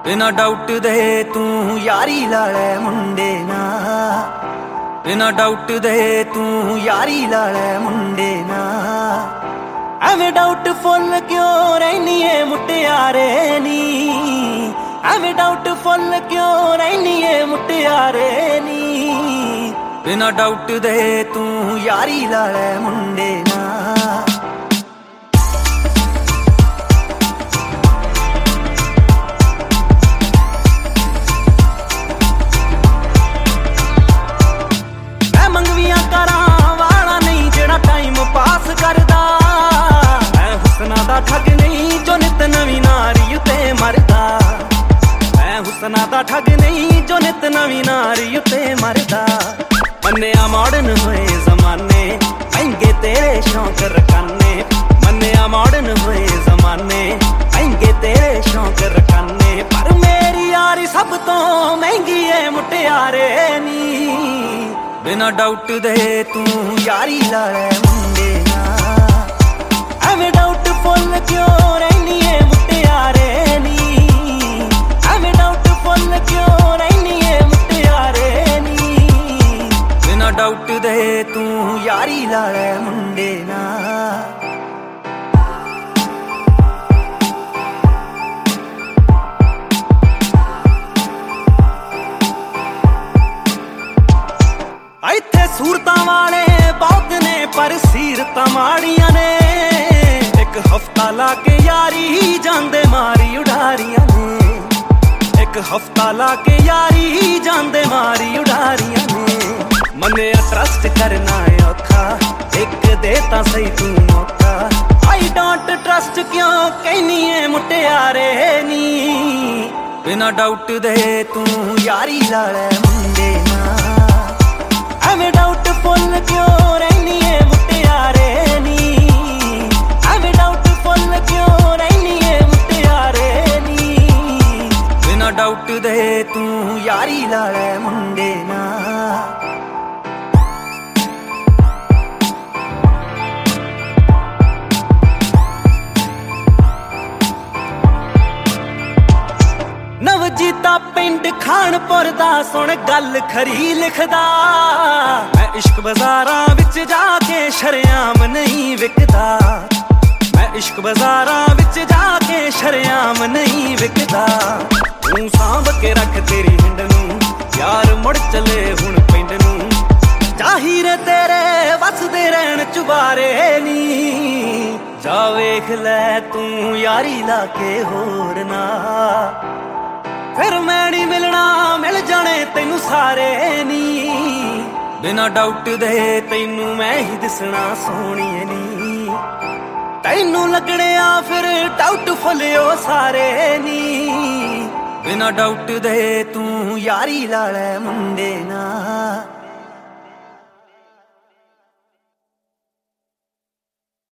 बिना डाउट दे तू यारी ला ले मुंडे नाल, बिना डाउट दे तू यारी ला ले मुंडे नाल। एवें डाउट फुल क्यों रहनी है मुटियारे नी, एवें डाउट फुल क्यों रहनी है मुटियारे नी। बिना डाउट दे तू यारी ला ले मुंडे नाल। पास करदा मैं हुस्ना दा ठग नहीं जो नित नवी नारी उते मरदा, मैं हुस्ना दा ठग नहीं जो नित नवी नारी उते मरदा। मन्निया मॉडर्न होए जमाने महंगे तेरे शौक रखाने, मन्निया मॉडर्न होए जमाने महंगे तेरे शौक रखाने। पर मेरी यारी सब तो महंगी है मुटियारे नी। बिना डाउट दे तू यारी ला ले मुंडे नाल, एवें डाउट फुल क्यों रहनी है मुटियारे नी, एवें डाउट फुल क्यों रहनी है मुटियारे नी। बिना डाउट दे तू यारी ला ले मुंडे नाल। इत्थे सूरतां वाले बहुत ने पर सीरतां माड़ियां ने, एक हफ्ता लाके यारी जांदे मारी उडारियां ने, एक हफ्ता लाके यारी जांदे मारी उडारियां ने। मन्निया ट्रस्ट करना औखा एक दे तां सही तू मौका, आई डोंट ट्रस्ट क्यों कहनी है मुटियारे नी। बिना डाउट दे तू यारी ला ले मुंडे नाल, एवें डाउट फुल क्यों रहनी है मुटियारे नी, एवें डाउट फुल क्यों रहनी है मुटियारे नी। बिना डाउट दे तू यारी ला ले मुंडे नाल। नवजीता पिंड खानपुर दा सुन गल खरी लिखदा, मैं इश्क बाजारां विच जाके शरेआम नहीं विकदा, मैं इश्क बाजारां विच जाके शरेआम नहीं विकदा। तू सांभ के रख तेरी हिंड नूं यार मुड़ चले हुण पिंड नूं, जाहिर तेरे वसदे रहण चुबारे नी। जा वेख लै तू यारी ला के होर ना, फिर मैं नहीं मिलना मिल जाने तेनू सारे नी। बिना डाउट दे तेनू मैं ही दिसना सोहणीए नी, तेनू लगने आ फिर डाउट फुलियो सारे नी। बिना डाउट दे तू यारी ला ले मुंडे नाल।